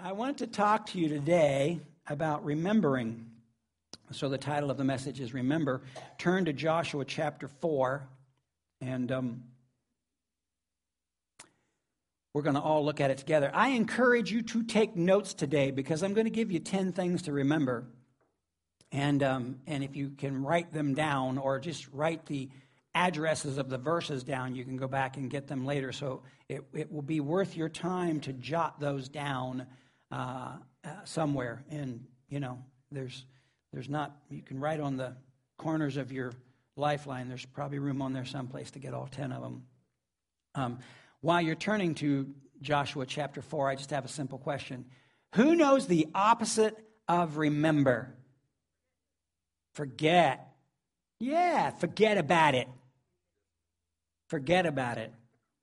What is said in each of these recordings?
I want to talk to you today about remembering. So the title of the message is Remember. Turn to Joshua chapter 4, and we're going to all look at it together. I encourage you to take notes today because I'm going to give you 10 things to remember. And if you can write them down or just write the addresses of the verses down, you can go back and get them later. So it will be worth your time to jot those down somewhere. And, you know, there's not, you can write on the corners of your lifeline. There's probably room on there someplace to get all 10 of them. While you're turning to Joshua chapter 4, I just have a simple question. Who knows the opposite of remember? Forget. Yeah, forget about it. Forget about it.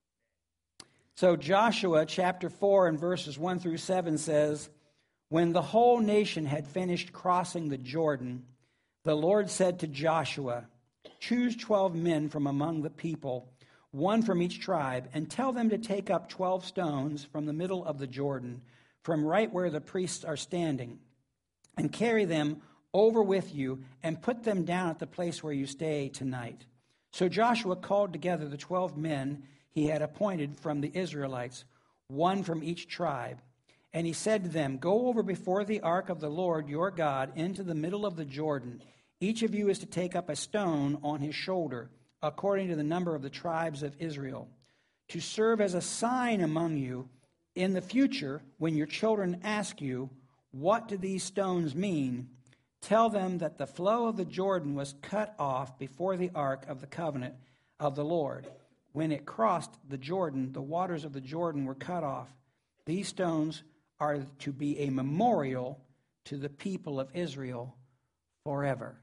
So Joshua chapter 4 and verses 1 through 7 says, when the whole nation had finished crossing the Jordan, the Lord said to Joshua, choose 12 men from among the people, one from each tribe, and tell them to take up 12 stones from the middle of the Jordan, from right where the priests are standing, and carry them over with you and put them down at the place where you stay tonight. So Joshua called together the 12 men he had appointed from the Israelites, one from each tribe. And he said to them, go over before the ark of the Lord your God into the middle of the Jordan. Each of you is to take up a stone on his shoulder, according to the number of the tribes of Israel, to serve as a sign among you in the future when your children ask you, what do these stones mean? Tell them that the flow of the Jordan was cut off before the ark of the covenant of the Lord. When it crossed the Jordan, the waters of the Jordan were cut off. These stones are to be a memorial to the people of Israel forever.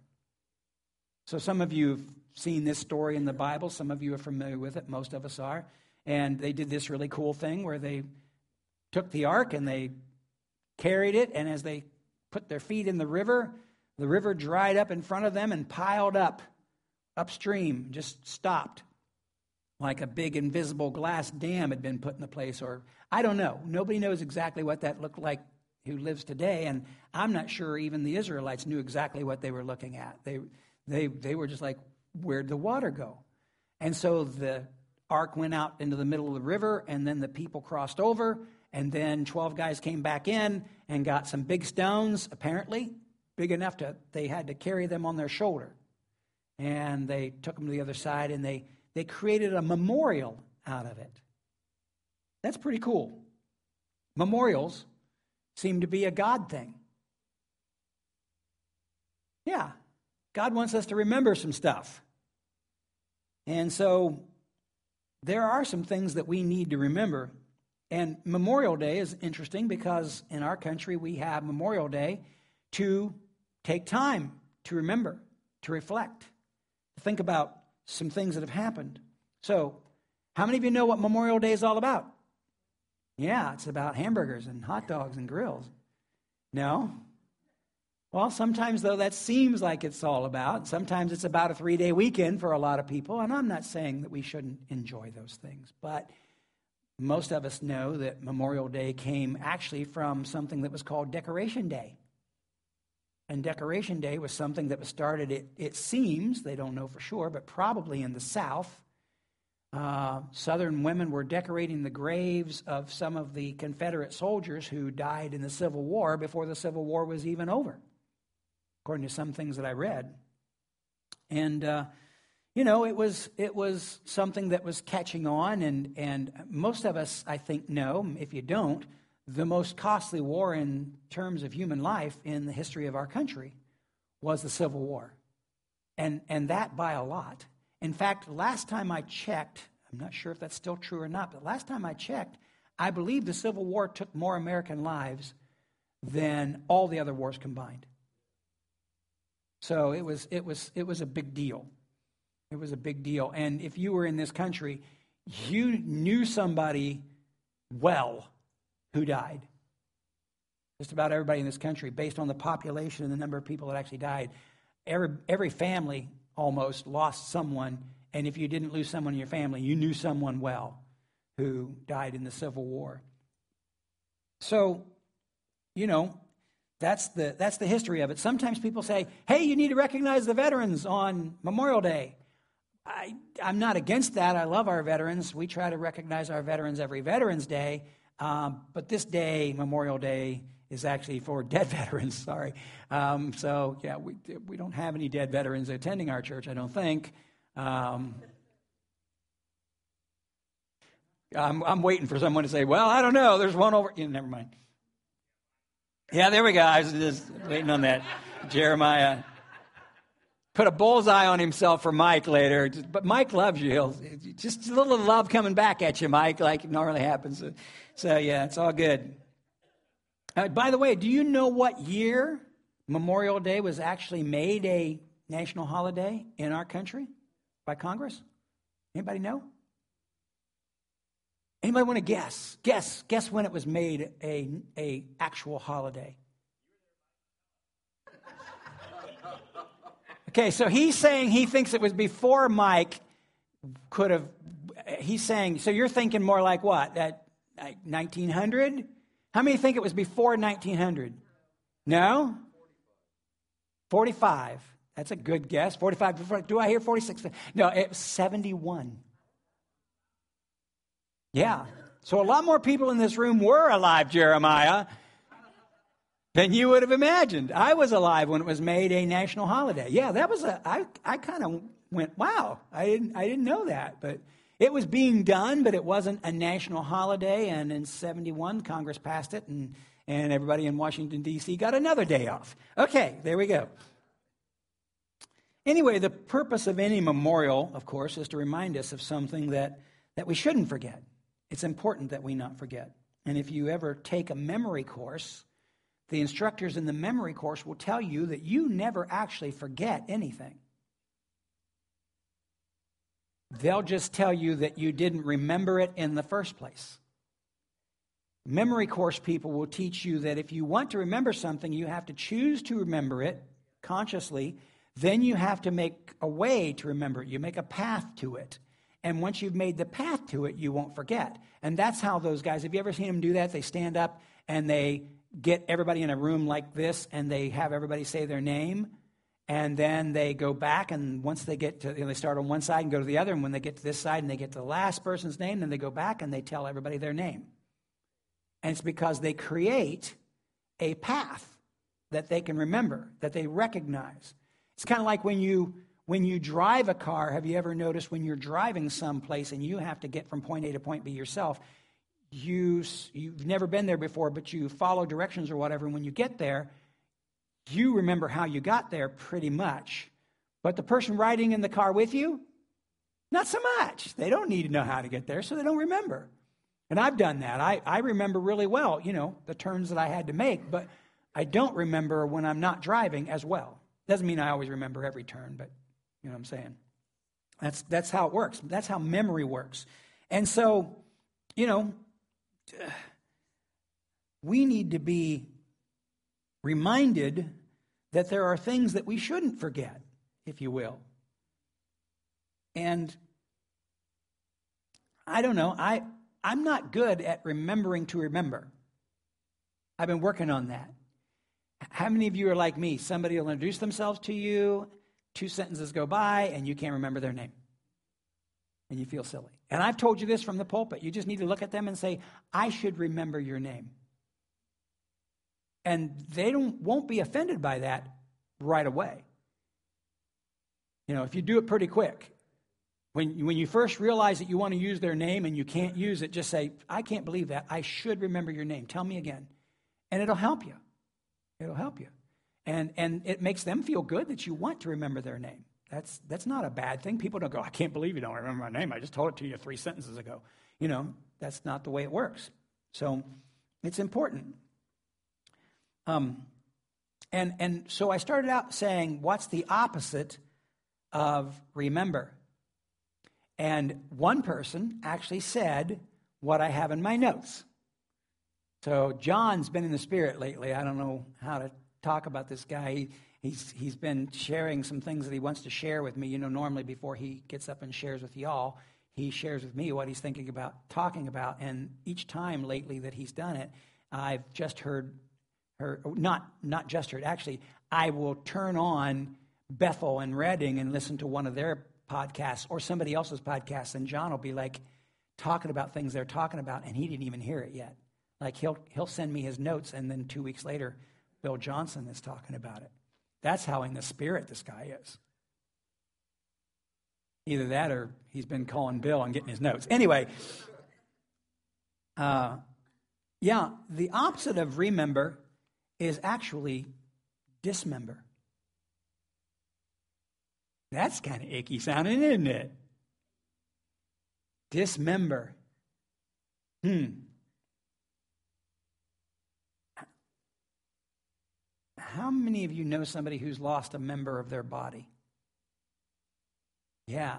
So some of you have seen this story in the Bible. Some of you are familiar with it. Most of us are. And they did this really cool thing where they took the ark and they carried it. And as they put their feet in the river dried up in front of them and piled up upstream, just stopped. Like a big invisible glass dam had been put in the place, or I don't know. Nobody knows exactly what that looked like who lives today, and I'm not sure even the Israelites knew exactly what they were looking at. They were just like, where'd the water go? And so the ark went out into the middle of the river, and then the people crossed over, and then 12 guys came back in and got some big stones, apparently, big enough they had to carry them on their shoulder. And they took them to the other side, and they created a memorial out of it. That's pretty cool. Memorials seem to be a God thing. Yeah, God wants us to remember some stuff. And so there are some things that we need to remember. And Memorial Day is interesting because in our country we have Memorial Day to take time to remember, to reflect, to think about some things that have happened. So, how many of you know what Memorial Day is all about? Yeah, it's about hamburgers and hot dogs and grills. No? Well, sometimes, though, that seems like it's all about. Sometimes it's about a 3-day weekend for a lot of people, and I'm not saying that we shouldn't enjoy those things, but most of us know that Memorial Day came actually from something that was called Decoration Day. And Decoration Day was something that was started, it seems, they don't know for sure, but probably in the South. Southern women were decorating the graves of some of the Confederate soldiers who died in the Civil War before the Civil War was even over, according to some things that I read. And, it was something that was catching on, and most of us, I think, know, if you don't, the most costly war in terms of human life in the history of our country was the Civil War. And that by a lot. In fact, last time I checked, I'm not sure if that's still true or not, but last time I checked, I believe the Civil War took more American lives than all the other wars combined. So it was a big deal. It was a big deal. And if you were in this country, you knew somebody well who died. Just about everybody in this country, based on the population and the number of people that actually died. Every family almost lost someone, and if you didn't lose someone in your family, you knew someone well who died in the Civil War. So that's the history of it. Sometimes people say, hey, you need to recognize the veterans on Memorial Day. I'm not against that. I love our veterans. We try to recognize our veterans every Veterans Day. But this day, Memorial Day, is actually for dead veterans, sorry. We don't have any dead veterans attending our church, I don't think. I'm waiting for someone to say, well, I don't know, there's one over... never mind. Yeah, there we go. I was just waiting on that. Jeremiah put a bullseye on himself for Mike later. But Mike loves you. Just a little love coming back at you, Mike, like it normally happens. So yeah, it's all good. By the way, do you know what year Memorial Day was actually made a national holiday in our country by Congress? Anybody know? Anybody want to guess? Guess when it was made a actual holiday. Okay, so he's saying he thinks it was before Mike could have. He's saying, so you're thinking more like what? That 1900? How many think it was before 1900? No? 45. That's a good guess. 45. Do I hear 46? No, it was 71. Yeah. So a lot more people in this room were alive, Jeremiah, than you would have imagined. I was alive when it was made a national holiday. Yeah, that was I kind of went, wow, I didn't know that. But it was being done, but it wasn't a national holiday. And in 71, Congress passed it, and everybody in Washington, D.C. got another day off. Okay, there we go. Anyway, the purpose of any memorial, of course, is to remind us of something that we shouldn't forget. It's important that we not forget. And if you ever take a memory course, the instructors in the memory course will tell you that you never actually forget anything. They'll just tell you that you didn't remember it in the first place. Memory course people will teach you that if you want to remember something, you have to choose to remember it consciously. Then you have to make a way to remember it. You make a path to it. And once you've made the path to it, you won't forget. And that's how those guys, have you ever seen them do that? They stand up and they get everybody in a room like this, and they have everybody say their name. And then they go back, and once they get to, they start on one side and go to the other. And when they get to this side and they get to the last person's name, then they go back and they tell everybody their name. And it's because they create a path that they can remember, that they recognize. It's kind of like when you drive a car. Have you ever noticed when you're driving someplace and you have to get from point A to point B yourself, you've never been there before, but you follow directions or whatever, and when you get there, you remember how you got there pretty much. But the person riding in the car with you, not so much. They don't need to know how to get there, so they don't remember. And I've done that. I remember really well, the turns that I had to make, but I don't remember when I'm not driving as well. Doesn't mean I always remember every turn, but you know what I'm saying? That's how it works. That's how memory works. And so, we need to be reminded that there are things that we shouldn't forget, if you will. And I don't know, I'm not good at remembering to remember. I've been working on that. How many of you are like me? Somebody will introduce themselves to you, 2 sentences go by, and you can't remember their name. And you feel silly. And I've told you this from the pulpit. You just need to look at them and say, I should remember your name. And they won't be offended by that right away. If you do it pretty quick. When you first realize that you want to use their name and you can't use it, just say, I can't believe that. I should remember your name. Tell me again. And it'll help you. It'll help you. And it makes them feel good that you want to remember their name. That's not a bad thing. People don't go, I can't believe you don't remember my name. I just told it to you 3 sentences ago. That's not the way it works. So it's important. And so I started out saying, what's the opposite of remember? And one person actually said what I have in my notes. So John's been in the Spirit lately. I don't know how to talk about this guy. He's been sharing some things that he wants to share with me. Normally before he gets up and shares with y'all, he shares with me what he's thinking about talking about. And each time lately that he's done it, I've just heard or not just heard. Actually, I will turn on Bethel and Redding and listen to one of their podcasts or somebody else's podcast, and John will be like talking about things they're talking about, and he didn't even hear it yet. Like he'll send me his notes, and then 2 weeks later, Bill Johnson is talking about it. That's how in the spirit this guy is. Either that or he's been calling Bill and getting his notes. Anyway, the opposite of remember is actually dismember. That's kind of icky sounding, isn't it? Dismember. How many of you know somebody who's lost a member of their body? Yeah,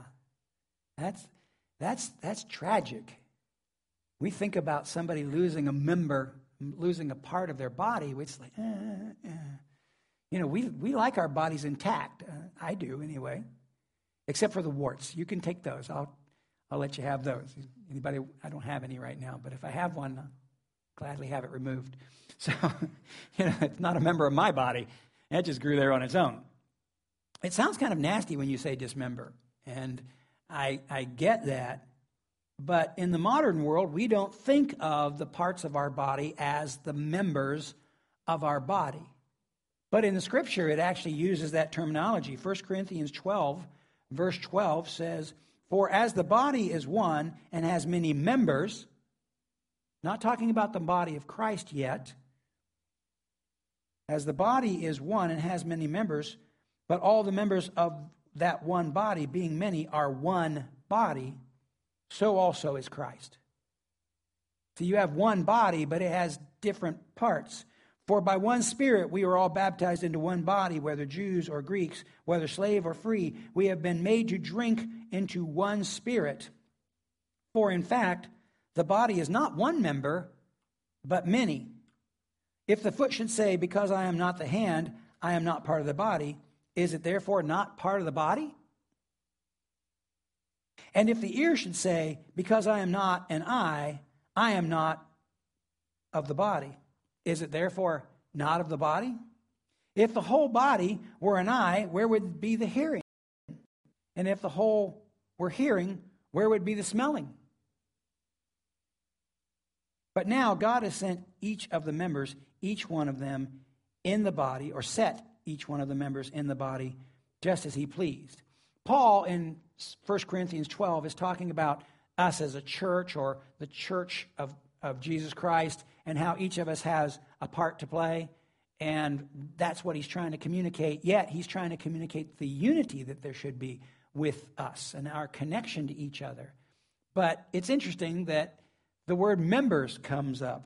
that's tragic. We think about somebody losing a member, losing a part of their body. It's like, we like our bodies intact. I do anyway, except for the warts. You can take those. I'll let you have those. Anybody? I don't have any right now, but if I have one, I'll gladly have it removed. So, it's not a member of my body. It just grew there on its own. It sounds kind of nasty when you say dismember, and I get that. But in the modern world, we don't think of the parts of our body as the members of our body. But in the Scripture, it actually uses that terminology. 1 Corinthians 12, verse 12 says, "For as the body is one and has many members," not talking about the body of Christ yet, "as the body is one and has many members, but all the members of that one body, being many, are one body, so also is Christ." So you have one body, but it has different parts. "For by one Spirit we are all baptized into one body, whether Jews or Greeks, whether slave or free. We have been made to drink into one Spirit. For in fact, the body is not one member, but many. If the foot should say, 'Because I am not the hand, I am not part of the body,' is it therefore not part of the body? And if the ear should say, 'Because I am not an eye, I am not of the body,' is it therefore not of the body? If the whole body were an eye, where would be the hearing? And if the whole were hearing, where would be the smelling? But now God has sent each of the members, each one of them, in the body, or set each one of the members in the body, just as he pleased." Paul, in 1 Corinthians 12, is talking about us as a church, or the church of Jesus Christ, and how each of us has a part to play. And that's what he's trying to communicate. Yet he's trying to communicate the unity that there should be with us and our connection to each other. But it's interesting that the word members comes up.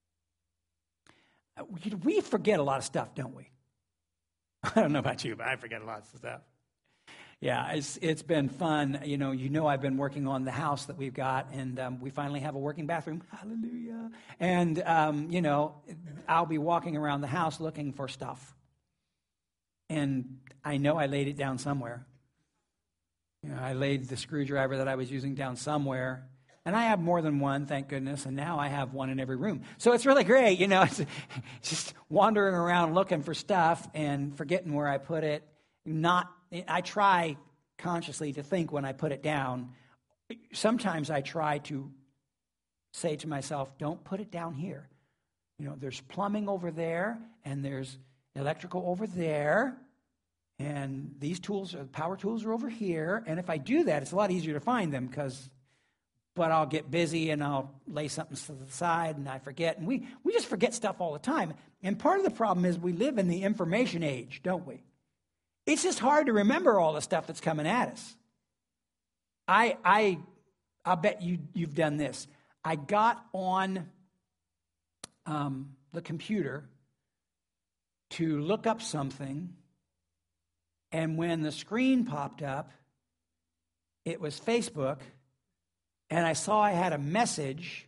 We forget a lot of stuff, don't we? I don't know about you, but I forget a lot of stuff. Yeah, it's been fun. You know, I've been working on the house that we've got, and we finally have a working bathroom. Hallelujah. And, I'll be walking around the house looking for stuff. And I know I laid it down somewhere. I laid the screwdriver that I was using down somewhere. And I have more than one, thank goodness, and now I have one in every room. So it's really great, it's just wandering around looking for stuff and forgetting where I put it. I try consciously to think when I put it down. Sometimes I try to say to myself, don't put it down here. There's plumbing over there, and there's electrical over there, and these power tools are over here. And if I do that, it's a lot easier to find them, but I'll get busy and I'll lay something to the side and I forget. And we just forget stuff all the time. And part of the problem is we live in the information age, don't we? It's just hard to remember all the stuff that's coming at us. I'll bet you've done this. I got on the computer to look up something, and when the screen popped up, it was Facebook, and I saw I had a message,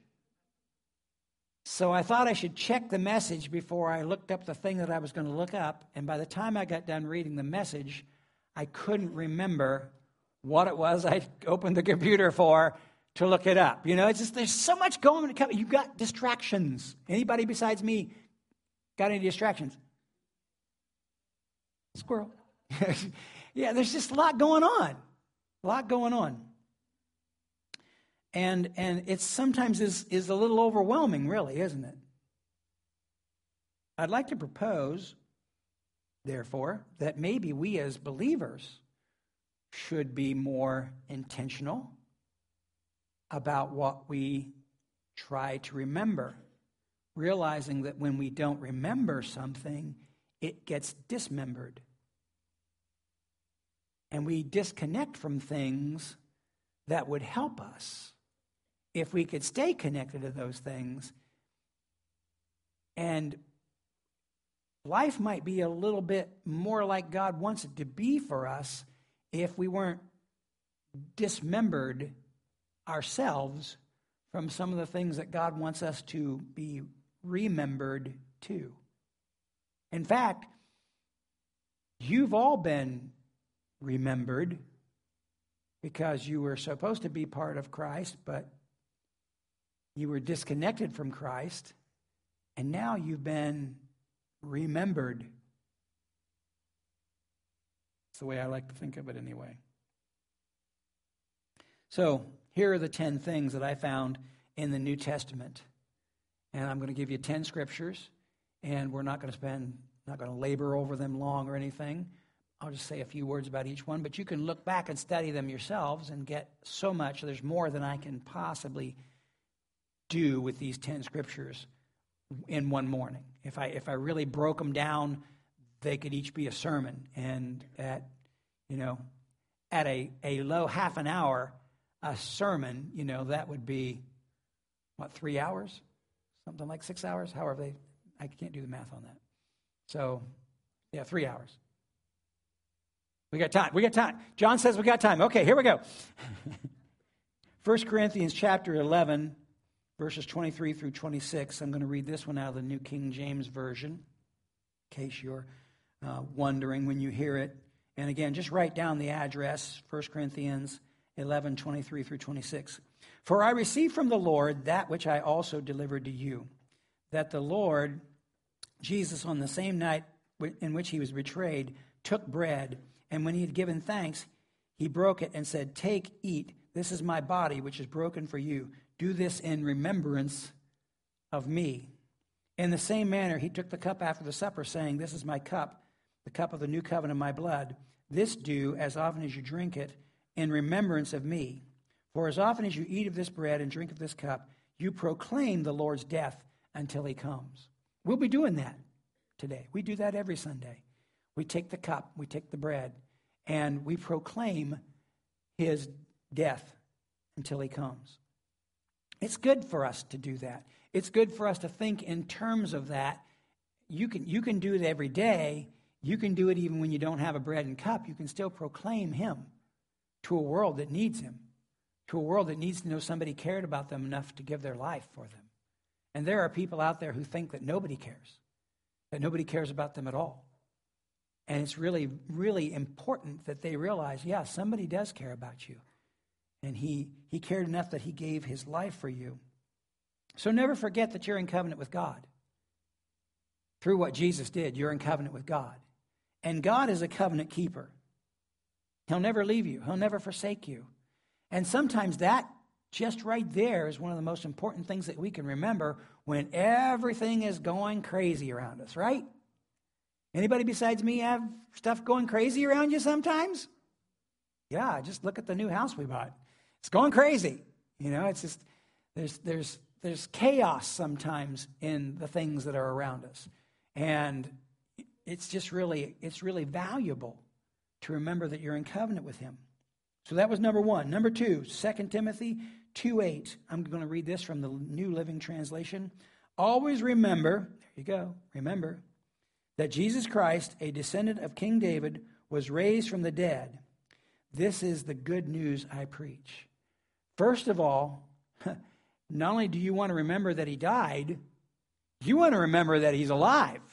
so I thought I should check the message before I looked up the thing that I was going to look up, and by the time I got done reading the message, I couldn't remember what it was I opened the computer for to look it up. It's just, there's so much going on. You've got distractions. Anybody besides me Got any distractions? Squirrel. Yeah, there's just a lot going on. A lot going on. And it sometimes is a little overwhelming, really, isn't it? I'd like to propose, therefore, that maybe we as believers should be more intentional about what we try to remember, realizing that when we don't remember something, it gets dismembered. And we disconnect from things that would help us if we could stay connected to those things. And life might be a little bit more like God wants it to be for us if we weren't dismembered ourselves from some of the things that God wants us to be remembered to. In fact, you've all been remembered because you were supposed to be part of Christ, but you were disconnected from Christ, and now you've been remembered. It's the way I like to think of it anyway. So, here are the 10 things that I found in the New Testament. And I'm going to give you 10 scriptures, and we're not going to labor over them long or anything. I'll just say a few words about each one, but you can look back and study them yourselves and get so much. There's more than I can possibly do with these 10 scriptures in one morning. If I really broke them down, they could each be a sermon. And at a low half an hour, a sermon, that would be, 3 hours? Something like 6 hours? However, I can't do the math on that. So, 3 hours. We got time. John says we got time. Okay, here we go. 1 Corinthians chapter 11, verses 23 through 26. I'm going to read this one out of the New King James Version, in case you're wondering when you hear it. And again, just write down the address, 1 Corinthians 11, 23 through 26. For I received from the Lord that which I also delivered to you, that the Lord Jesus, on the same night in which he was betrayed, took bread, and when he had given thanks, he broke it and said, "Take, eat, this is my body, which is broken for you. Do this in remembrance of me." In the same manner, he took the cup after the supper, saying, "This is my cup, the cup of the new covenant of my blood. This do, as often as you drink it, in remembrance of me. For as often as you eat of this bread and drink of this cup, you proclaim the Lord's death until he comes." We'll be doing that today. We do that every Sunday. We take the cup, we take the bread, and we proclaim his death until he comes. It's good for us to do that. It's good for us to think in terms of that. You can do it every day. You can do it even when you don't have a bread and cup. You can still proclaim him to a world that needs him, to a world that needs to know somebody cared about them enough to give their life for them. And there are people out there who think that nobody cares about them at all. And it's really, really important that they realize, yeah, somebody does care about you. And he cared enough that he gave his life for you. So never forget that you're in covenant with God. Through what Jesus did, you're in covenant with God. And God is a covenant keeper. He'll never leave you. He'll never forsake you. And sometimes that just right there is one of the most important things that we can remember when everything is going crazy around us, right? Anybody besides me have stuff going crazy around you sometimes? Yeah, just look at the new house we bought. It's going crazy. It's just there's chaos sometimes in the things that are around us. And it's really valuable to remember that you're in covenant with him. So that was number one. Number two, 2 Timothy 2:8. I'm going to read this from the New Living Translation. Always remember, there you go, remember, that Jesus Christ, a descendant of King David, was raised from the dead. This is the good news I preach. First of all, not only do you want to remember that he died, you want to remember that he's alive.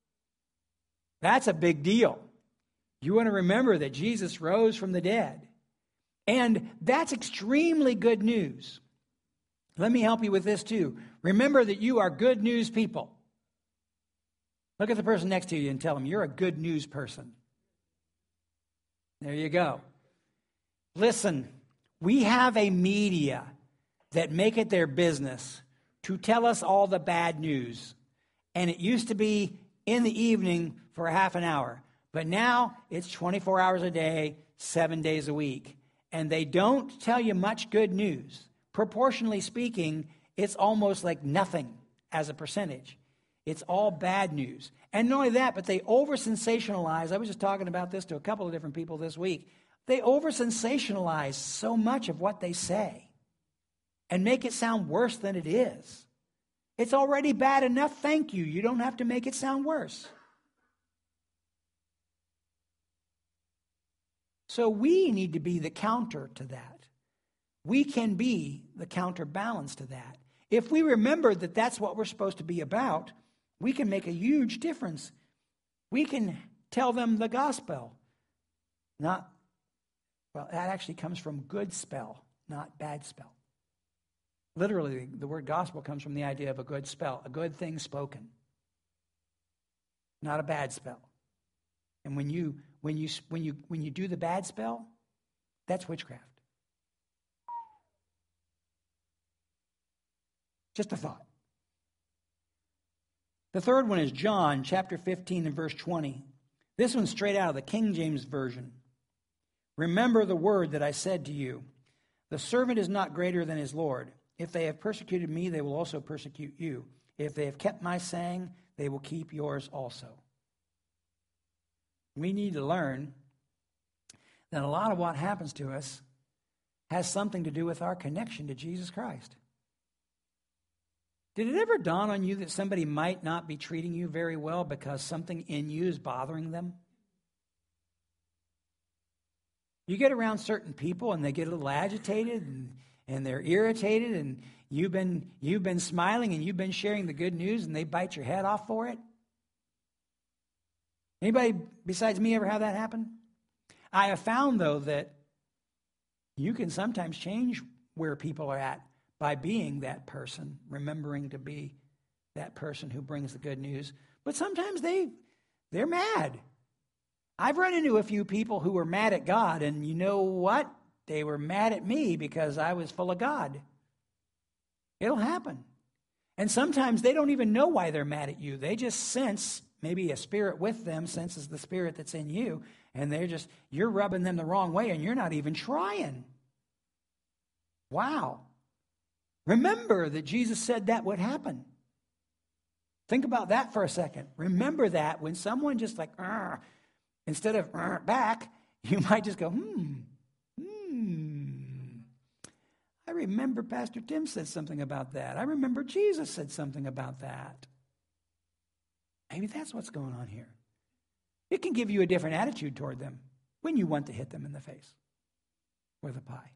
That's a big deal. You want to remember that Jesus rose from the dead. And that's extremely good news. Let me help you with this too. Remember that you are good news people. Look at the person next to you and tell them, you're a good news person. There you go. Listen, we have a media that make it their business to tell us all the bad news. And it used to be in the evening for a half an hour. But now it's 24 hours a day, 7 days a week. And they don't tell you much good news. Proportionally speaking, it's almost like nothing as a percentage. It's all bad news. And not only that, but they over-sensationalize. I was just talking about this to a couple of different people this week. They over-sensationalize so much of what they say and make it sound worse than it is. It's already bad enough, thank you. You don't have to make it sound worse. So we need to be the counter to that. We can be the counterbalance to that. If we remember that that's what we're supposed to be about, we can make a huge difference. We can tell them the gospel. That actually comes from good spell, not bad spell. Literally, the word gospel comes from the idea of a good spell, a good thing spoken, not a bad spell. And when you do the bad spell, that's witchcraft. Just a thought. The third one is John chapter 15 and verse 20. This one's straight out of the King James Version. Remember the word that I said to you. The servant is not greater than his Lord. If they have persecuted me, they will also persecute you. If they have kept my saying, they will keep yours also. We need to learn that a lot of what happens to us has something to do with our connection to Jesus Christ. Did it ever dawn on you that somebody might not be treating you very well because something in you is bothering them? You get around certain people and they get a little agitated and they're irritated, and you've been smiling and you've been sharing the good news and they bite your head off for it? Anybody besides me ever have that happen? I have found, though, that you can sometimes change where people are at by being that person, remembering to be that person who brings the good news. But sometimes they're mad. I've run into a few people who were mad at God, and you know what? They were mad at me because I was full of God. It'll happen. And sometimes they don't even know why they're mad at you. They just sense, maybe a spirit with them senses the spirit that's in you, and you're rubbing them the wrong way, and you're not even trying. Wow. Remember that Jesus said that would happen. Think about that for a second. Remember that when someone just like, instead of back, you might just go, I remember Pastor Tim said something about that. I remember Jesus said something about that. Maybe that's what's going on here. It can give you a different attitude toward them when you want to hit them in the face with a pie.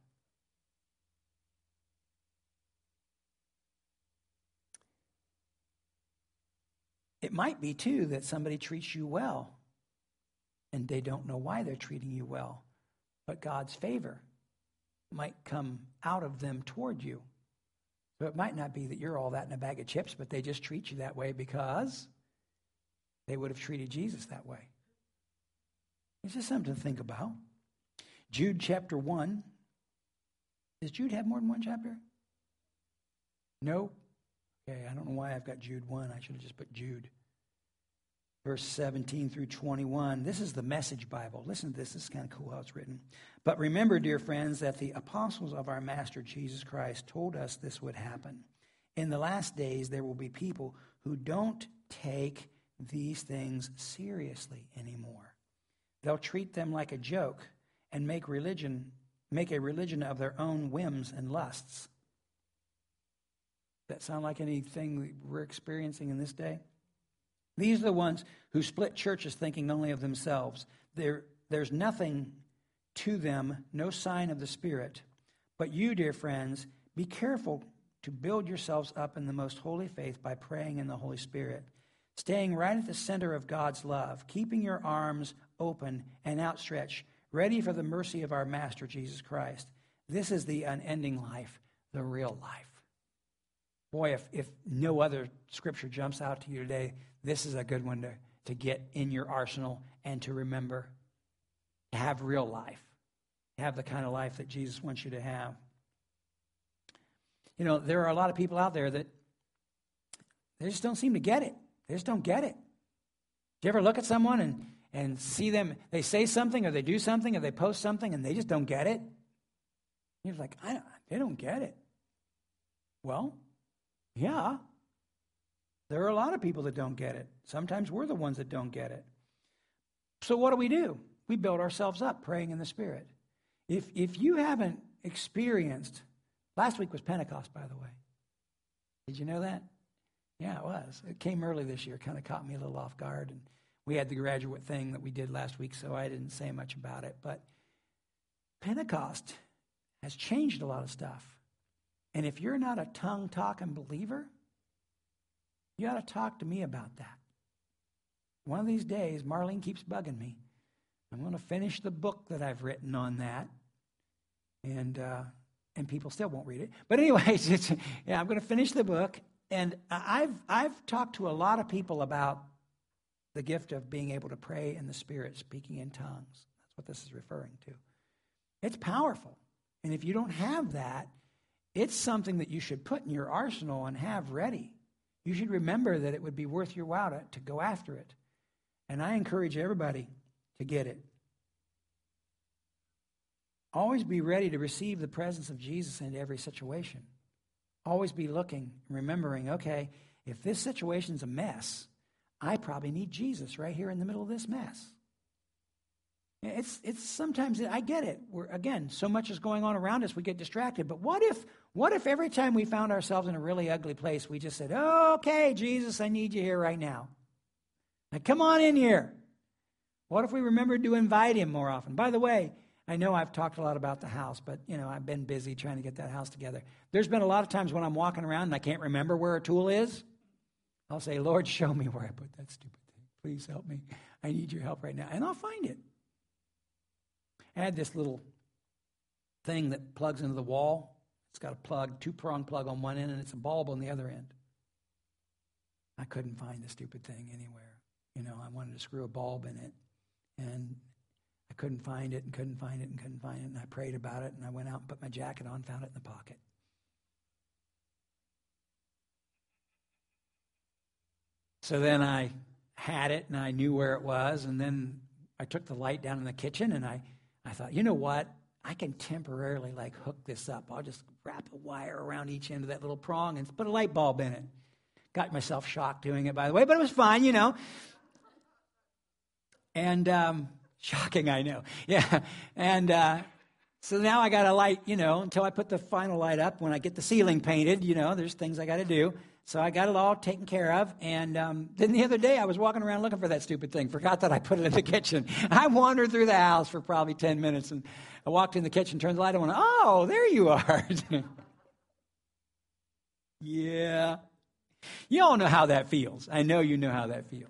It might be, too, that somebody treats you well, and they don't know why they're treating you well, but God's favor might come out of them toward you. So it might not be that you're all that in a bag of chips, but they just treat you that way because they would have treated Jesus that way. It's just something to think about. Jude chapter 1. Does Jude have more than one chapter? No? Okay, I don't know why I've got Jude 1. I should have just put Jude. Verse 17 through 21. This is the Message Bible. Listen to this. This is kind of cool how it's written. But remember, dear friends, that the apostles of our Master Jesus Christ told us this would happen. In the last days, there will be people who don't take these things seriously anymore. They'll treat them like a joke and make a religion of their own whims and lusts. Does that sound like anything we're experiencing in this day? These are the ones who split churches thinking only of themselves. There's nothing to them, no sign of the Spirit. But you, dear friends, be careful to build yourselves up in the most holy faith by praying in the Holy Spirit, staying right at the center of God's love, keeping your arms open and outstretched, ready for the mercy of our Master Jesus Christ. This is the unending life, the real life. Boy, if no other scripture jumps out to you today, this is a good one to get in your arsenal and to remember, to have real life, to have the kind of life that Jesus wants you to have. You know, there are a lot of people out there that they just don't seem to get it. They just don't get it. Do you ever look at someone and see them, they say something or they do something or they post something and they just don't get it? You're like, they don't get it. Well, yeah. There are a lot of people that don't get it. Sometimes we're the ones that don't get it. So what do? We build ourselves up praying in the Spirit. If you haven't experienced, last week was Pentecost, by the way. Did you know that? Yeah, it was. It came early this year, kind of caught me a little off guard. And we had the graduate thing that we did last week, so I didn't say much about it. But Pentecost has changed a lot of stuff. And if you're not a tongue-talking believer, you ought to talk to me about that. One of these days, Marlene keeps bugging me. I'm going to finish the book that I've written on that. And people still won't read it. But anyways, I'm going to finish the book. And I've talked to a lot of people about the gift of being able to pray in the Spirit, speaking in tongues. That's what this is referring to. It's powerful. And if you don't have that, it's something that you should put in your arsenal and have ready. You should remember that it would be worth your while to go after it. And I encourage everybody to get it. Always be ready to receive the presence of Jesus into every situation. Always be looking, remembering, okay, if this situation's a mess, I probably need Jesus right here in the middle of this mess. It's sometimes, I get it. Again, so much is going on around us, we get distracted. But what if every time we found ourselves in a really ugly place, we just said, okay, Jesus, I need you here right now. Now come on in here. What if we remembered to invite him more often? By the way, I know I've talked a lot about the house, but, I've been busy trying to get that house together. There's been a lot of times when I'm walking around and I can't remember where a tool is. I'll say, Lord, show me where I put that stupid thing. Please help me. I need your help right now. And I'll find it. I had this little thing that plugs into the wall. It's got a plug, two-prong plug on one end, and it's a bulb on the other end. I couldn't find the stupid thing anywhere. I wanted to screw a bulb in it, and I couldn't find it, and I prayed about it, and I went out and put my jacket on, found it in the pocket. So then I had it, and I knew where it was, and then I took the light down in the kitchen, and I thought, you know what? I can temporarily hook this up. I'll just wrap a wire around each end of that little prong and put a light bulb in it. Got myself shocked doing it, by the way, but it was fine, And shocking, I know. Yeah. And so now I got a light, until I put the final light up. When I get the ceiling painted, there's things I got to do. So I got it all taken care of. And then the other day I was walking around looking for that stupid thing. Forgot that I put it in the kitchen. I wandered through the house for probably 10 minutes. And I walked in the kitchen, turned the light on, and oh, there you are. Yeah. You all know how that feels. I know you know how that feels.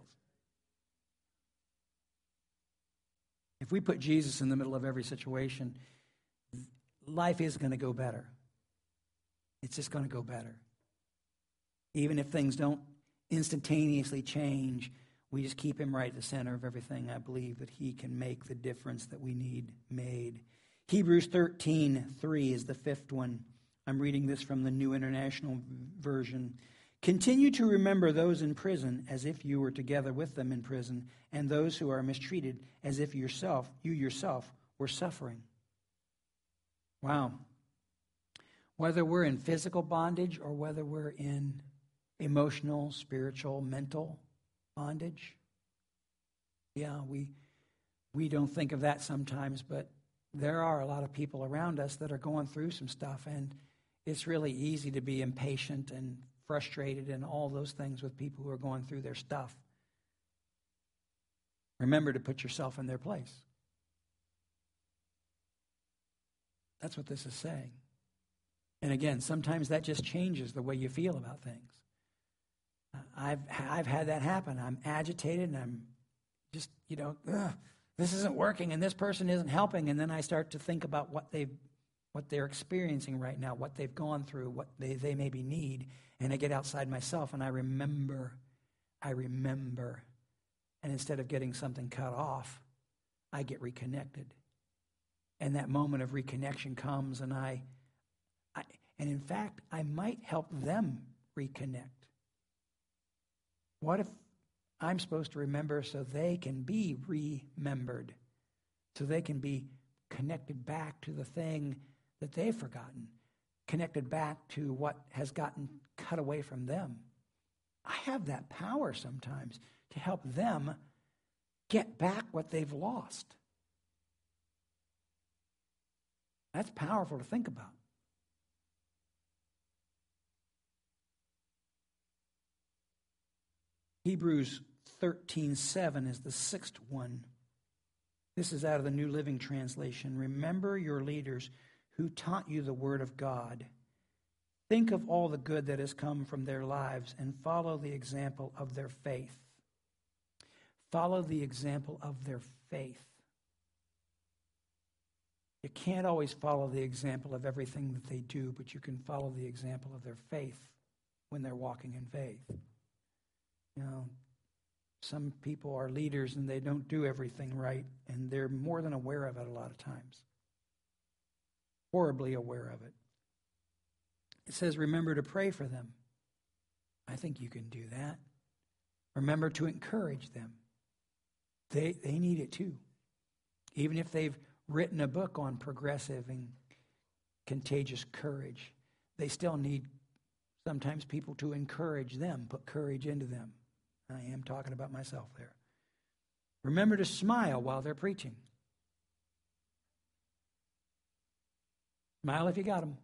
If we put Jesus in the middle of every situation, life is going to go better. It's just going to go better. Even if things don't instantaneously change, we just keep him right at the center of everything. I believe that he can make the difference that we need made. Hebrews 13:3 is the fifth one. I'm reading this from the New International Version. Continue to remember those in prison as if you were together with them in prison, and those who are mistreated as if you yourself were suffering. Wow. Whether we're in physical bondage or whether we're in emotional, spiritual, mental bondage. Yeah, we don't think of that sometimes, but there are a lot of people around us that are going through some stuff, and it's really easy to be impatient and frustrated and all those things with people who are going through their stuff. Remember to put yourself in their place. That's what this is saying. And again, sometimes that just changes the way you feel about things. I've had that happen. I'm agitated and I'm just, this isn't working and this person isn't helping. And then I start to think about what they're experiencing right now, what they've gone through, what they maybe need. And I get outside myself and I remember. And instead of getting something cut off, I get reconnected. And that moment of reconnection comes, and and in fact, I might help them reconnect. What if I'm supposed to remember so they can be remembered, so they can be connected back to the thing that they've forgotten, connected back to what has gotten cut away from them? I have that power sometimes to help them get back what they've lost. That's powerful to think about. Hebrews 13:7 is the sixth one. This is out of the New Living Translation. Remember your leaders who taught you the word of God. Think of all the good that has come from their lives and follow the example of their faith. Follow the example of their faith. You can't always follow the example of everything that they do, but you can follow the example of their faith when they're walking in faith. You know, some people are leaders and they don't do everything right, and they're more than aware of it a lot of times. Horribly aware of it. It says, remember to pray for them. I think you can do that. Remember to encourage them. They need it too. Even if they've written a book on progressive and contagious courage, they still need sometimes people to encourage them, put courage into them. I am talking about myself there. Remember to smile while they're preaching. Smile if you got them.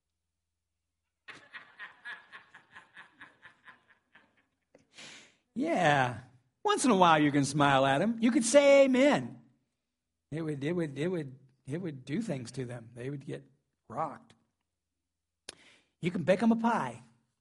Yeah. Once in a while you can smile at them. You could say amen. It would do things to them. They would get rocked. You can bake them a pie.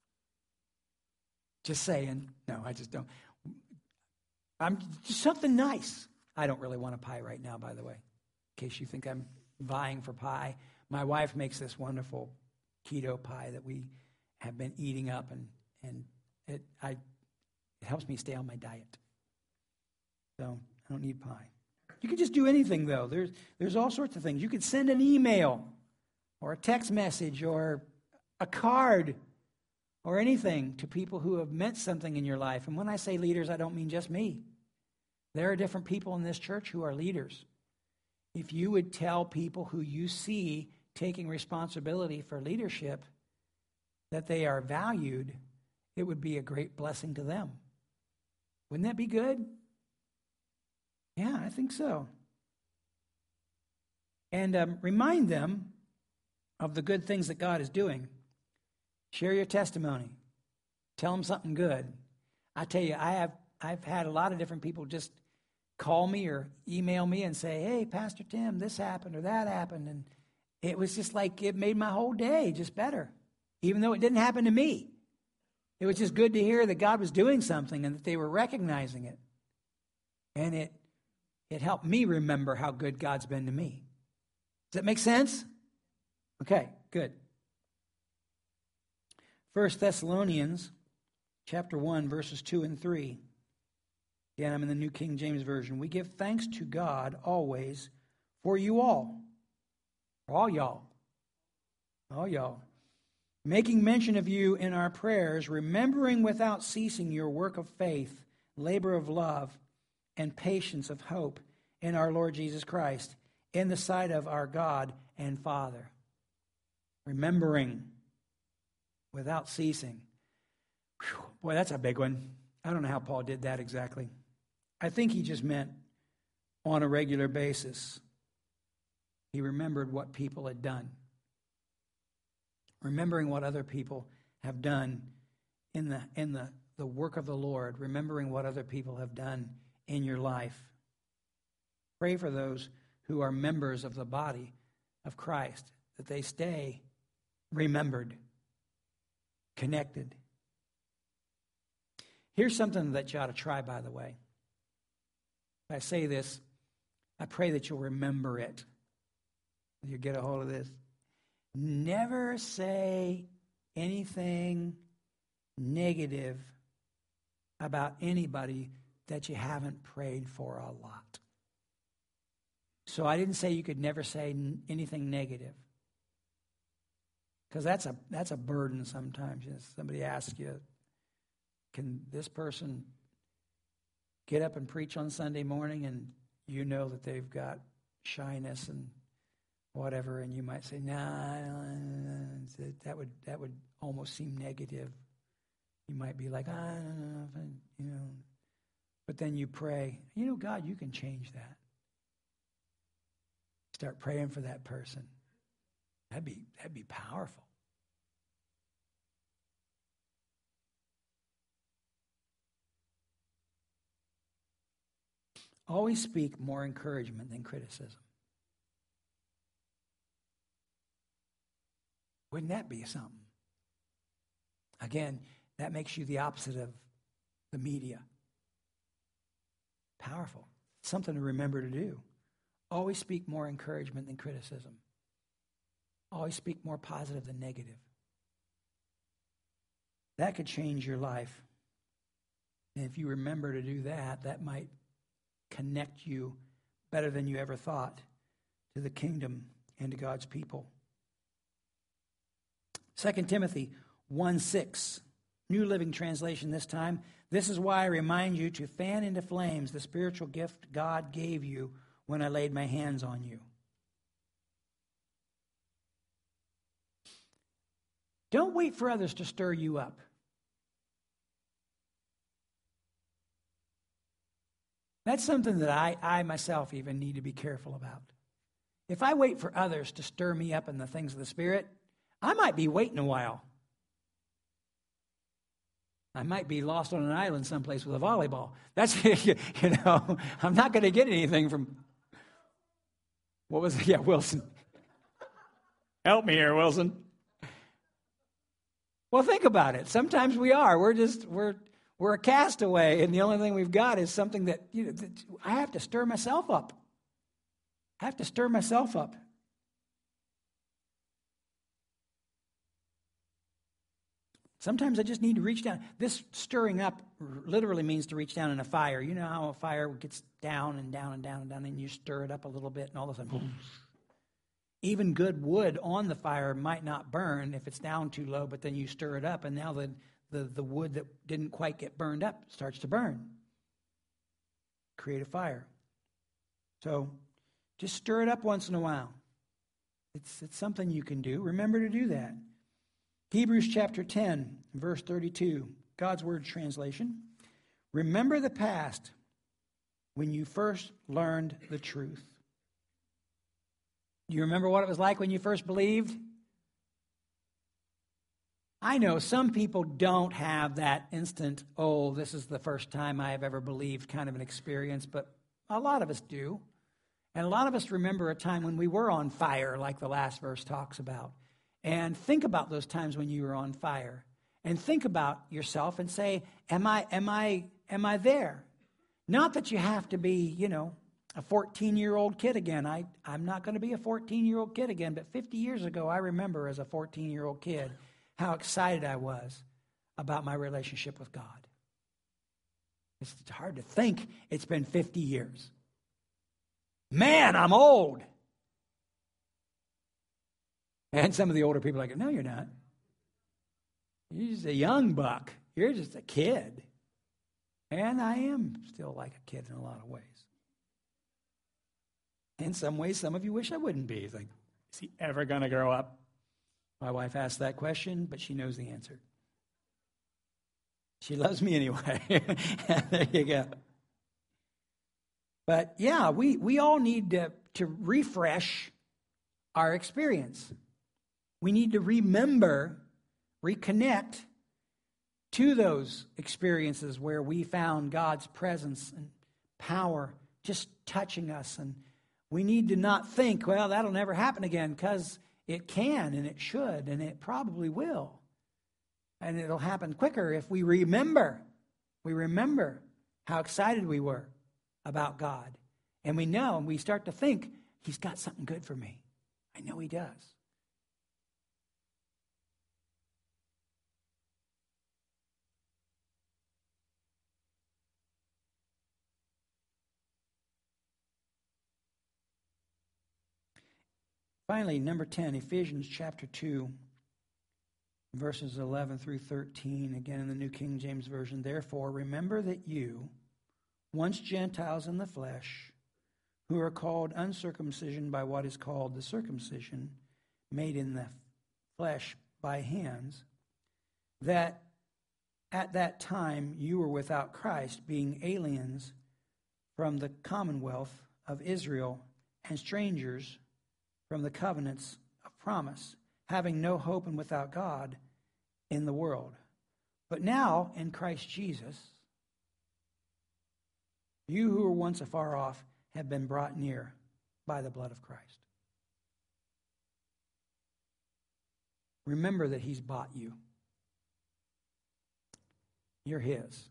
Just saying. No, I just don't. I'm just something nice. I don't really want a pie right now, by the way, in case you think I'm vying for pie. My wife makes this wonderful keto pie that we have been eating up, and it helps me stay on my diet. So I don't need pie. You can just do anything, though. There's all sorts of things. You could send an email or a text message or a card or anything to people who have meant something in your life. And when I say leaders, I don't mean just me. There are different people in this church who are leaders. If you would tell people who you see taking responsibility for leadership that they are valued, it would be a great blessing to them. Wouldn't that be good? Yeah, I think so. And remind them of the good things that God is doing. Share your testimony. Tell them something good. I tell you, I've had a lot of different people just call me or email me and say, hey, Pastor Tim, this happened or that happened. And it was just like it made my whole day just better, even though it didn't happen to me. It was just good to hear that God was doing something and that they were recognizing it. And it helped me remember how good God's been to me. Does that make sense? Okay, good. 1 Thessalonians chapter 1, verses 2 and 3. Again, I'm in the New King James Version. We give thanks to God always for you all. For all y'all. All y'all. Making mention of you in our prayers, remembering without ceasing your work of faith, labor of love, and patience of hope in our Lord Jesus Christ, in the sight of our God and Father. Remembering without ceasing. Whew, boy, that's a big one. I don't know how Paul did that exactly. I think he just meant on a regular basis. He remembered what people had done. Remembering what other people have done in the work of the Lord. Remembering what other people have done in your life. Pray for those who are members of the body of Christ, that they stay remembered, connected. Here's something that you ought to try, by the way. If I say this, I pray that you'll remember it. You get a hold of this. Never say anything negative about anybody that you haven't prayed for a lot. So I didn't say you could never say anything negative, because that's a burden sometimes. Somebody asks you, can this person get up and preach on Sunday morning, and you know that they've got shyness and whatever, and you might say, nah, that would almost seem negative. You might be like, I don't know, but then you pray, God, you can change that. Start praying for that person. That'd be powerful. Always speak more encouragement than criticism. Wouldn't that be something? Again, that makes you the opposite of the media. Powerful. Something to remember to do. Always speak more encouragement than criticism. Always speak more positive than negative. That could change your life. And if you remember to do that, that might connect you better than you ever thought to the kingdom and to God's people. 2 Timothy 1:6, New Living Translation this time. This is why I remind you to fan into flames the spiritual gift God gave you when I laid my hands on you. Don't wait for others to stir you up. That's something that I myself even need to be careful about. If I wait for others to stir me up in the things of the Spirit, I might be waiting a while. I might be lost on an island someplace with a volleyball. That's, I'm not going to get anything from, what was it? Yeah, Wilson. Help me here, Wilson. Well, think about it. Sometimes we are. We're a castaway, and the only thing we've got is something that, I have to stir myself up. I have to stir myself up. Sometimes I just need to reach down. This stirring up literally means to reach down in a fire. You know how a fire gets down and down and down and down, and you stir it up a little bit, and all of a sudden, boom. Even good wood on the fire might not burn if it's down too low, but then you stir it up, and now the wood that didn't quite get burned up starts to burn. Create a fire. So just stir it up once in a while. It's something you can do. Remember to do that. Hebrews chapter 10, verse 32, God's Word translation. Remember the past when you first learned the truth. Do you remember what it was like when you first believed? I know some people don't have that instant, this is the first time I have ever believed kind of an experience, but a lot of us do. And a lot of us remember a time when we were on fire, like the last verse talks about. And think about those times when you were on fire. And think about yourself and say, am I there? Not that you have to be, a 14-year-old kid again. I'm not going to be a 14-year-old kid again, but 50 years ago, I remember as a 14-year-old kid how excited I was about my relationship with God. It's hard to think it's been 50 years. Man, I'm old. And some of the older people are like, no, you're not. You're just a young buck. You're just a kid. And I am still like a kid in a lot of ways. In some ways, some of you wish I wouldn't be. It's like, is he ever going to grow up? My wife asked that question, but she knows the answer. She loves me anyway. There you go. But yeah, we all need to refresh our experience. We need to remember, reconnect to those experiences where we found God's presence and power just touching us. And we need to not think, well, that'll never happen again, because it can and it should and it probably will. And it'll happen quicker if we remember. We remember how excited we were about God. And we know, and we start to think, He's got something good for me. I know He does. Finally, number 10, Ephesians chapter 2, verses 11 through 13, again in the New King James Version. Therefore, remember that you, once Gentiles in the flesh, who are called uncircumcision by what is called the circumcision, made in the flesh by hands, that at that time you were without Christ, being aliens from the commonwealth of Israel and strangers from the covenants of promise, having no hope and without God in the world. But now, in Christ Jesus, you who were once afar off have been brought near by the blood of Christ. Remember that he's bought you. You're his.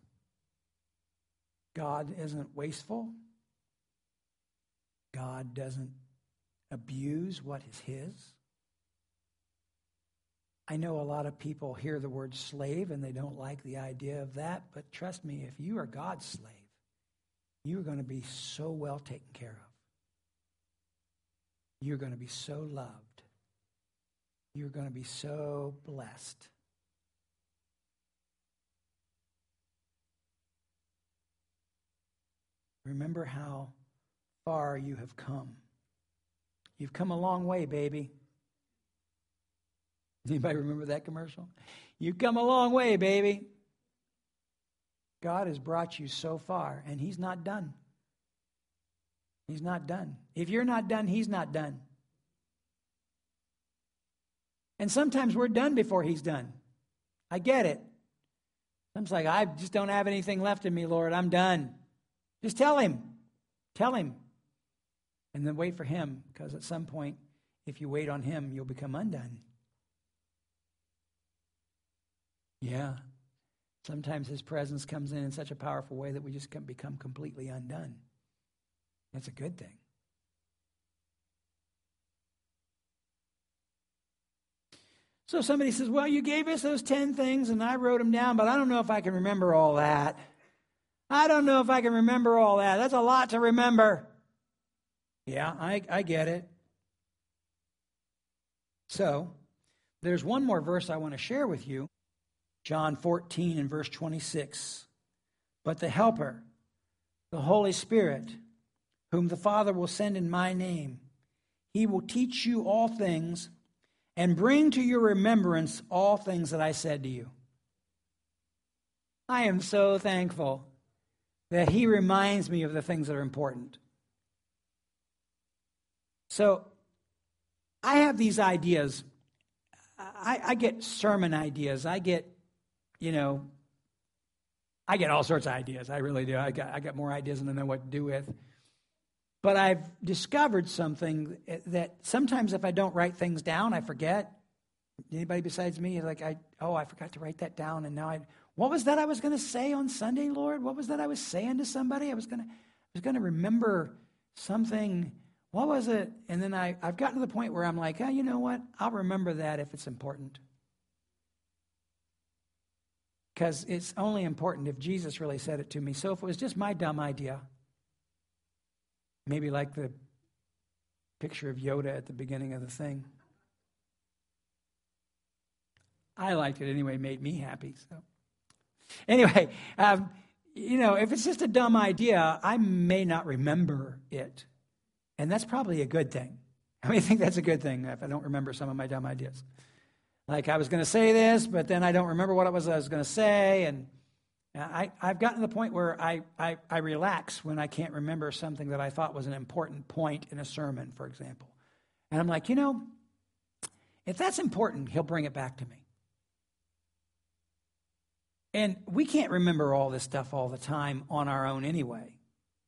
God isn't wasteful. God doesn't abuse what is his. I know a lot of people hear the word slave and they don't like the idea of that, but trust me, if you are God's slave, you are going to be so well taken care of. You're going to be so loved. You're going to be so blessed. Remember how far you have come. You've come a long way, baby. Anybody remember that commercial? You've come a long way, baby. God has brought you so far, and he's not done. He's not done. If you're not done, he's not done. And sometimes we're done before he's done. I get it. Sometimes like, I just don't have anything left in me, Lord. I'm done. Just tell him. Tell him. And then wait for him, because at some point, if you wait on him, you'll become undone. Yeah. Sometimes his presence comes in such a powerful way that we just can become completely undone. That's a good thing. So somebody says, well, you gave us those 10 things and I wrote them down, but I don't know if I can remember all that. I don't know if I can remember all that. That's a lot to remember. Yeah, I get it. So, there's one more verse I want to share with you. John 14 and verse 26. But the Helper, the Holy Spirit, whom the Father will send in my name, he will teach you all things and bring to your remembrance all things that I said to you. I am so thankful that he reminds me of the things that are important. So, I have these ideas. I get sermon ideas. I get all sorts of ideas. I really do. I got more ideas than I know what to do with. But I've discovered something that sometimes if I don't write things down, I forget. Anybody besides me, like, I forgot to write that down, and now what was that I was going to say on Sunday, Lord? What was that I was saying to somebody? I was going to remember something. What was it? And then I've gotten to the point where I'm like, you know what? I'll remember that if it's important. Because it's only important if Jesus really said it to me. So if it was just my dumb idea, maybe like the picture of Yoda at the beginning of the thing. I liked it anyway, made me happy. So anyway, if it's just a dumb idea, I may not remember it. And that's probably a good thing. I think that's a good thing if I don't remember some of my dumb ideas. Like I was going to say this, but then I don't remember what it was I was going to say. And I've gotten to the point where I relax when I can't remember something that I thought was an important point in a sermon, for example. And I'm like, if that's important, he'll bring it back to me. And we can't remember all this stuff all the time on our own anyway.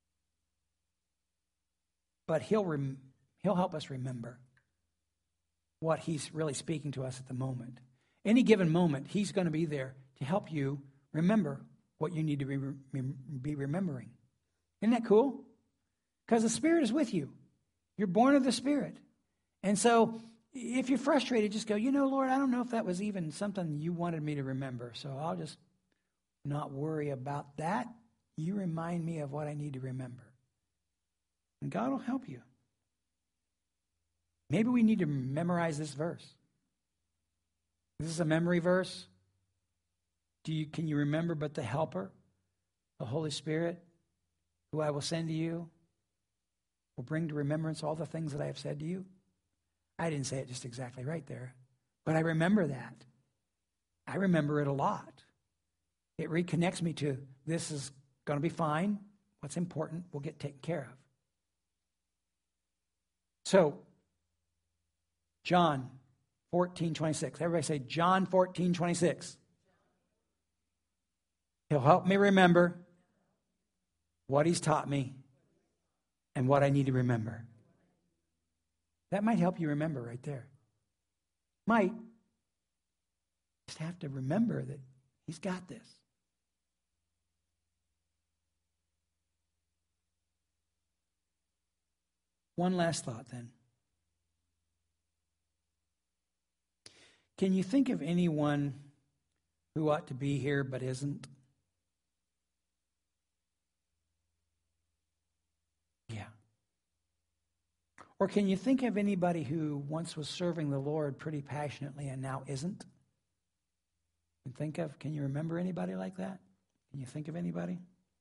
But he'll help us remember what he's really speaking to us at the moment. Any given moment, he's going to be there to help you remember what you need to be remembering. Isn't that cool? Because the Spirit is with you. You're born of the Spirit. And so if you're frustrated, just go, Lord, I don't know if that was even something you wanted me to remember, so I'll just not worry about that. You remind me of what I need to remember. And God will help you. Maybe we need to memorize this verse. This is a memory verse. Can you remember, but the Helper, the Holy Spirit, who I will send to you, will bring to remembrance all the things that I have said to you? I didn't say it just exactly right there, but I remember that. I remember it a lot. It reconnects me to this is going to be fine. What's important will get taken care of. So, John 14:26. Everybody say John 14:26. He'll help me remember what he's taught me and what I need to remember. That might help you remember right there. Might just have to remember that he's got this. One last thought then. Can you think of anyone who ought to be here but isn't? Yeah. Or can you think of anybody who once was serving the Lord pretty passionately and now isn't? Can you remember anybody like that? Can you think of anybody?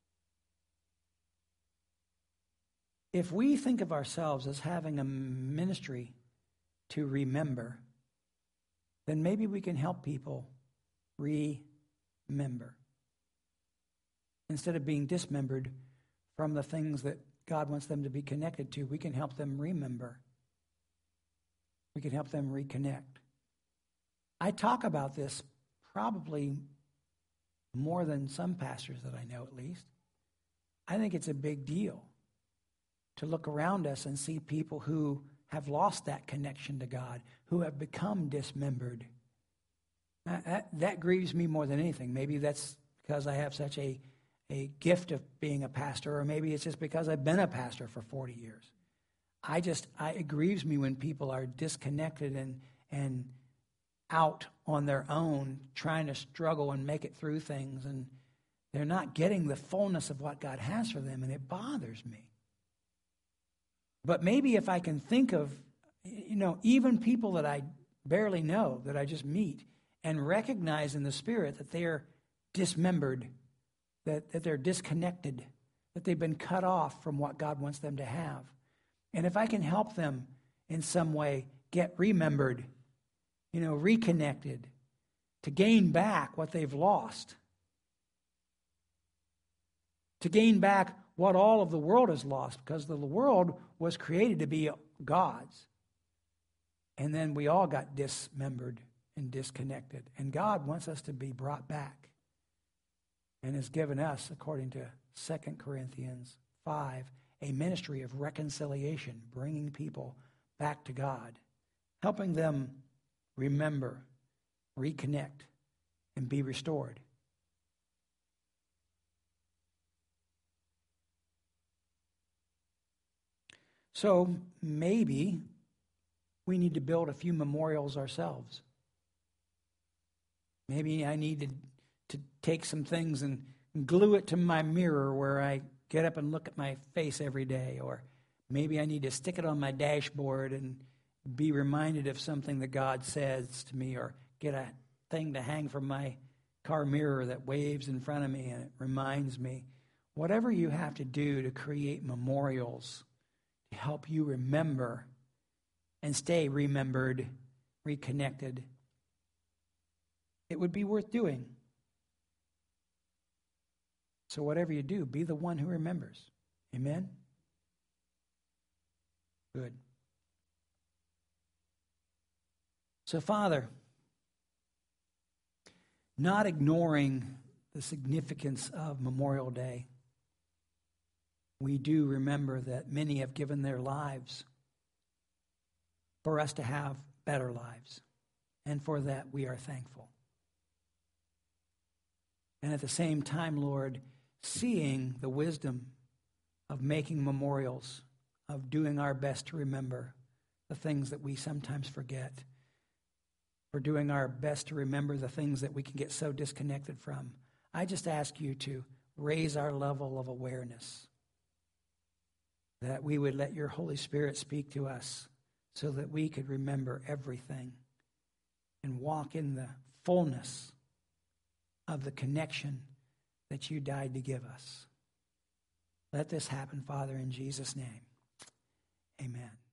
If we think of ourselves as having a ministry to remember, then maybe we can help people remember. Instead of being dismembered from the things that God wants them to be connected to, we can help them remember. We can help them reconnect. I talk about this probably more than some pastors that I know, at least. I think it's a big deal to look around us and see people who have lost that connection to God, who have become dismembered. That grieves me more than anything. Maybe that's because I have such a gift of being a pastor, or maybe it's just because I've been a pastor for 40 years. It grieves me when people are disconnected and out on their own, trying to struggle and make it through things, and they're not getting the fullness of what God has for them, and it bothers me. But maybe if I can think of, even people that I barely know, that I just meet, and recognize in the Spirit that they are dismembered, that they're disconnected, that they've been cut off from what God wants them to have. And if I can help them in some way get remembered, reconnected, to gain back what they've lost, to gain back what all of the world has lost, because the world was created to be God's. And then we all got dismembered and disconnected. And God wants us to be brought back, and has given us, according to 2 Corinthians 5, a ministry of reconciliation, bringing people back to God, helping them remember, reconnect, and be restored. So maybe we need to build a few memorials ourselves. Maybe I need to take some things and glue it to my mirror where I get up and look at my face every day. Or maybe I need to stick it on my dashboard and be reminded of something that God says to me, or get a thing to hang from my car mirror that waves in front of me and it reminds me. Whatever you have to do to create memorials to help you remember and stay remembered, reconnected, it would be worth doing. So whatever you do, be the one who remembers. Amen? Good. So, Father, not ignoring the significance of Memorial Day, we do remember that many have given their lives for us to have better lives. And for that, we are thankful. And at the same time, Lord, seeing the wisdom of making memorials, of doing our best to remember the things that we sometimes forget, for doing our best to remember the things that we can get so disconnected from, I just ask you to raise our level of awareness, that we would let your Holy Spirit speak to us so that we could remember everything and walk in the fullness of the connection that you died to give us. Let this happen, Father, in Jesus' name. Amen.